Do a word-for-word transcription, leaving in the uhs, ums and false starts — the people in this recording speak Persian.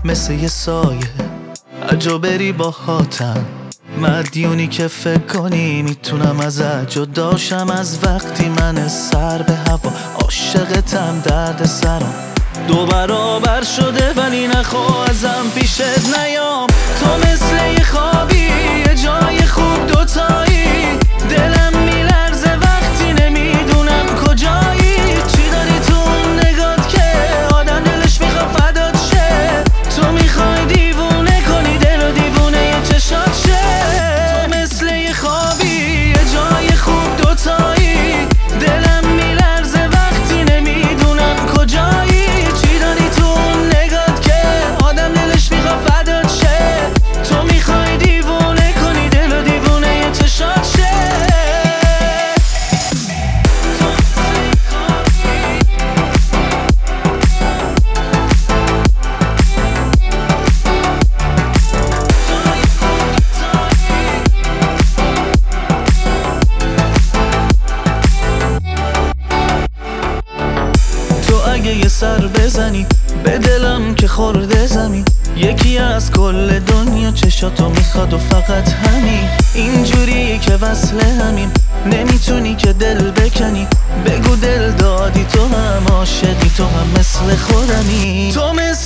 مثل یه سایه اجا بری با هاتم، مدیونی که فکر کنی میتونم ازت جداشم. از وقتی من سر به هوا عاشقتم، درد سرم دو برابر شده ولی نخوا ازم پیشت نیام. تو مثل یه خوابی یه جای خوب دوتایی، دلم میلرزه وقتی نمیدونم کجایی. چی داری تو اون نگات که آدم دلش میخواد فدات شه؟ تو میخوای دیوونه کنی دل و دیوونه یه چشات شه. تو مثل یه خوابی یه جای خوب دوتایی، دلم میلرزه وقتی نمیدونم کجایی. چی داری تو اون نگات که آدم دلش میخواد فدات شه؟ تو میخوای دیوونه کنی دل و دیوونه یه چشات شه. اگه یه سر بزنی به دلم که خورده زمین، یکی از کل دنیا چشاتو میخواد و فقط همین. اینجوری که وصل همین نمیتونی که دل بکنی، بگو دل دادی تو هم عاشقی، تو هم مثل خودمی. تو مثل